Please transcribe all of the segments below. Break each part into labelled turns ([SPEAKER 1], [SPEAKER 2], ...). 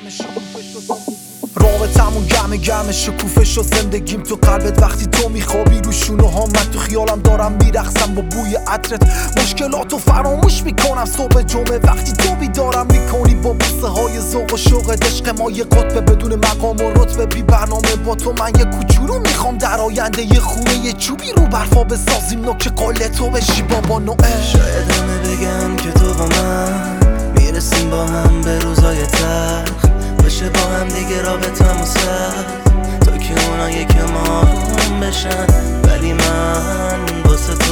[SPEAKER 1] رابطمون گرمه شکوفه شد زندگیم تو قلبت وقتی تو میخوابی رو شونه ها من تو خیالم دارم میرقصم با بوی عطرت مشکلاتو فراموش میکنم صبح جمعه وقتی تو بیدارم میکنی با بوسه های ذوق و شوق عشق ما یه قطبه بدون مقام و رتبه بی برنامه با تو من یه کوچولو میخوام در آینده یه خونه یه چوبی رو برفا بسازیم نوک قول تو بشی بابا نوئل.
[SPEAKER 2] شاید همه بگن که تو با من میرسیم با هم به روزای تلخ بشه با هم دیگه رابطمون سخت تا که اونا یکم آروم بشن ولی من واسه تو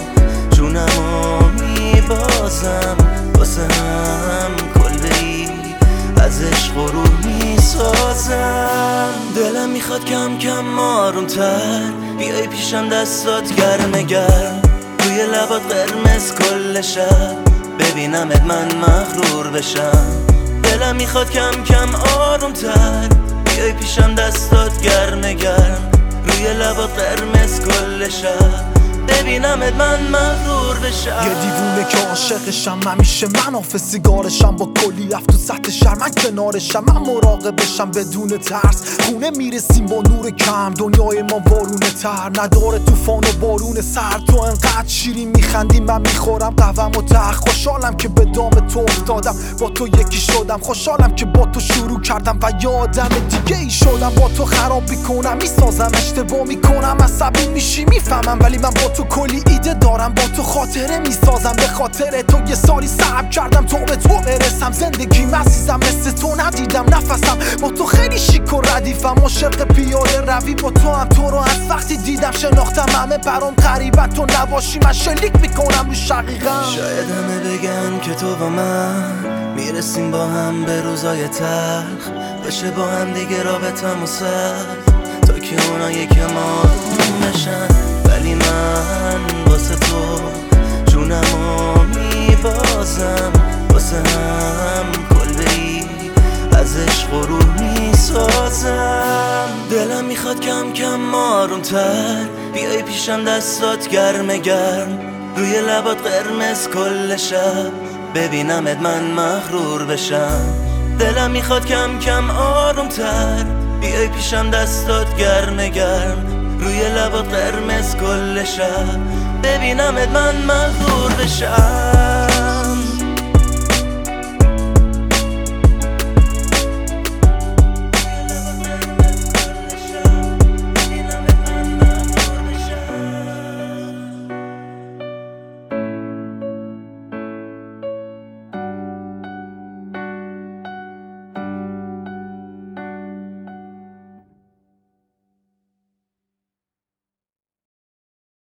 [SPEAKER 2] جونمو میبازم واسه هم کلبه‌ای از عشق و روح میسازم دلم میخواد کم کم آرومتر بیای پیشم دستات گرم گرم روی لبات قرمز کل شب ببینمت من مغرور بشم دلم میخواد کم کم آرومتر بیای پیشم دستات گرم گرم روی لبات قرمز کل شب ببینمت من مغرور بشم
[SPEAKER 1] یه دیوونه که عاشقشم همیشه من آف سیگارشم با کلی اف تو سطح شهر من کنارشم من مراقبشم بدون ترس خونه میرسیم با نور کم دنیای ما وارونه تر نداره طوفان و بارون سر تو انقدر شیرین میخندی من میخورم قهوم و تخ خوشحالم که به دام تو افتادم با تو یکی شدم خوشحالم که با تو شروع کردم و یه آدم دیگه ای شدم با تو خراب میکنم میسازم اشتباه میکنم عصبی میشی میفهمم ولی من با تو کلی ایده دارم با تو خاطره میسازم به خاطر تو یه سالی صبر کردم تو به تو برسم زندگیم عزیزم مثل تو ندیدم نفسم با تو خیلی شیک و ردیفم عاشق پیاده روی با تو هم تو رو از وقتی دیدم شناختم همه برام غریبن تو نباشی من شلیک میکنم رو شقیقم
[SPEAKER 2] شاید همه بگن که تو با من میرسیم با هم به روزای تلخ بشه با هم دیگه رابطمون سخت تا که اونا یکم آروم بشن ولی من واسه تو جونمو میبازم واسه هم کلبه‌ای از عشق و روح میسازم دلم میخواد کم کم آرومتر بیای پیشم دستات گرم گرم روی لبات قرمز کل شب ببینمت من مغرور بشم دلم میخواد کم کم آرومتر بیای پیشم دستات گرم گرم روی لبات قرمز کل شب ببینمت من مغرور بشم